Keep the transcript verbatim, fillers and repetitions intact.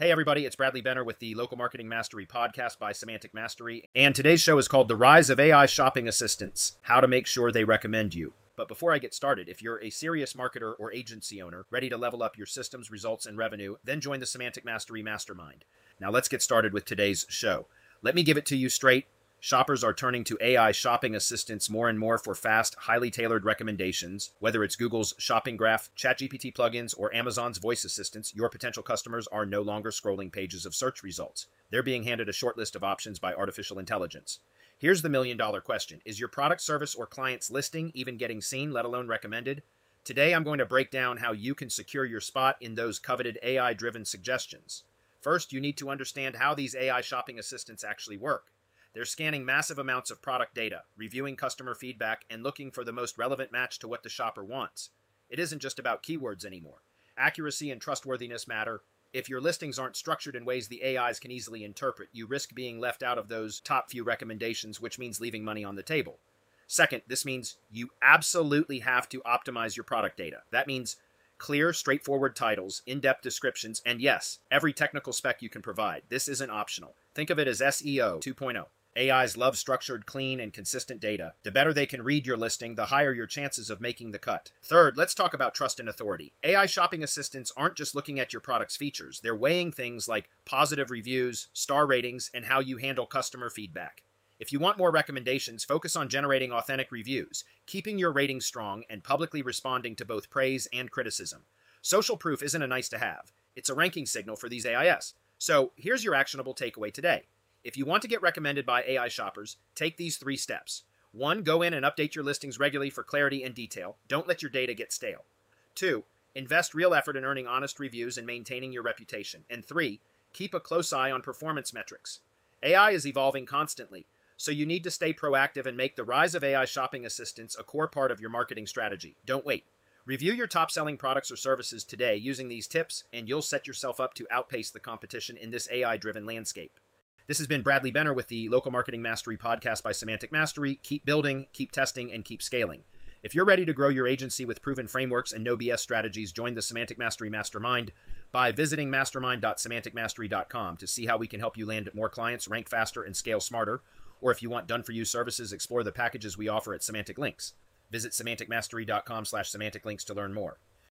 Hey everybody, it's Bradley Benner with the Local Marketing Mastery podcast by Semantic Mastery, and today's show is called The Rise of A I Shopping Assistants, How to Make Sure They Recommend You. But before I get started, if you're a serious marketer or agency owner ready to level up your systems, results, and revenue, then join the Semantic Mastery Mastermind. Now let's get started with today's show. Let me give it to you straight. Shoppers are turning to A I shopping assistants more and more for fast, highly tailored recommendations. Whether it's Google's Shopping Graph, ChatGPT plugins, or Amazon's voice assistants, your potential customers are no longer scrolling pages of search results. They're being handed a short list of options by artificial intelligence. Here's the million dollar question. Is your product, service, or client's listing even getting seen, let alone recommended? Today, I'm going to break down how you can secure your spot in those coveted A I-driven suggestions. First, you need to understand how these A I shopping assistants actually work. They're scanning massive amounts of product data, reviewing customer feedback, and looking for the most relevant match to what the shopper wants. It isn't just about keywords anymore. Accuracy and trustworthiness matter. If your listings aren't structured in ways the A Is can easily interpret, you risk being left out of those top few recommendations, which means leaving money on the table. Second, this means you absolutely have to optimize your product data. That means clear, straightforward titles, in-depth descriptions, and yes, every technical spec you can provide. This isn't optional. Think of it as S E O two point oh. A Is love structured, clean, and consistent data. The better they can read your listing, the higher your chances of making the cut. Third, let's talk about trust and authority. A I shopping assistants aren't just looking at your product's features. They're weighing things like positive reviews, star ratings, and how you handle customer feedback. If you want more recommendations, focus on generating authentic reviews, keeping your ratings strong, and publicly responding to both praise and criticism. Social proof isn't a nice to have. It's a ranking signal for these A Is. So here's your actionable takeaway today. If you want to get recommended by A I shoppers, take these three steps. One, go in and update your listings regularly for clarity and detail. Don't let your data get stale. Two, invest real effort in earning honest reviews and maintaining your reputation. And three, keep a close eye on performance metrics. A I is evolving constantly, so you need to stay proactive and make the rise of A I shopping assistants a core part of your marketing strategy. Don't wait. Review your top-selling products or services today using these tips, and you'll set yourself up to outpace the competition in this A I-driven landscape. This has been Bradley Benner with the Local Marketing Mastery podcast by Semantic Mastery. Keep building, keep testing, and keep scaling. If you're ready to grow your agency with proven frameworks and no B S strategies, join the Semantic Mastery Mastermind by visiting mastermind dot semantic mastery dot com to see how we can help you land more clients, rank faster, and scale smarter. Or if you want done-for-you services, explore the packages we offer at Semantic Links. Visit semantic mastery dot com slash semantic links to learn more.